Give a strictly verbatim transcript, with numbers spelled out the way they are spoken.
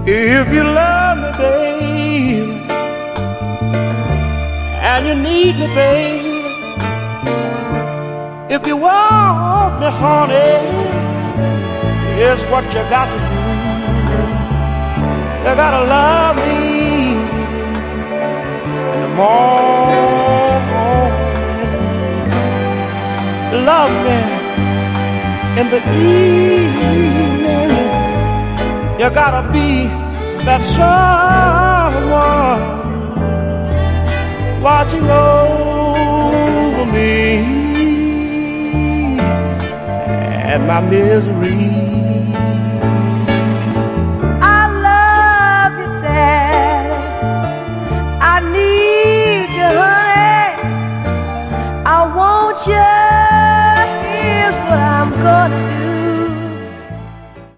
If you love me, baby, and you need me, baby, if you want me, honey, here's what you got to do. You gotta love me in the morning, love me in the evening. You gotta be that someone watching over me and my misery.